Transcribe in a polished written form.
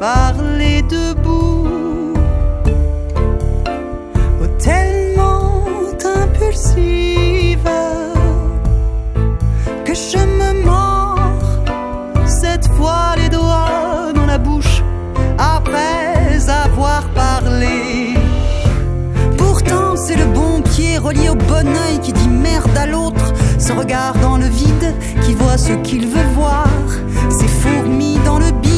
parler debout. Oh, tellement impulsive que je me mords cette fois les doigts dans la bouche après avoir parlé. Pourtant c'est le bon pied relié au bon œil qui dit merde à l'autre. Ce regard dans le vide qui voit ce qu'il veut voir. Ces fourmis dans le bide